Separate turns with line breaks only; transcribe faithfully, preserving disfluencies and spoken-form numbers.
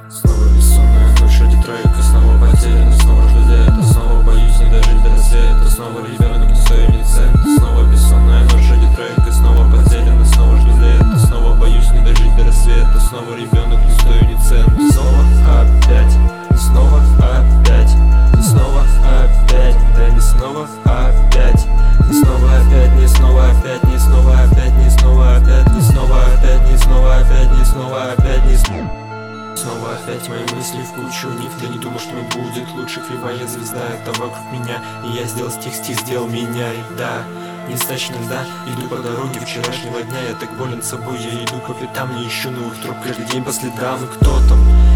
Снова бессонная ночь, ради трека, снова потеряна, снова жду лета, снова боюсь не дожить до рассвета, снова ребенок, не стою ни цента. Снова бессонная ночь, ради трека, снова потеряна, снова жду лета, снова боюсь не дожить до рассвета, снова ребенок, не стою ни цента. Снова опять, и снова опять, и снова опять, да не снова опять, не снова опять, не снова опять, не снова опять, не снова опять, не снова опять, не снова опять, не снова опять, не снова. Снова опять мои мысли в кучу. Никогда не думал, что мне будет лучше. Кривая звезда, это вокруг меня. И я сделал стих, стих сделал меня. И да, недостаточно льда. Иду по дороге вчерашнего дня. Я так болен собой, я иду по пятам. Не ищу новых троп каждый день по следам. И кто там?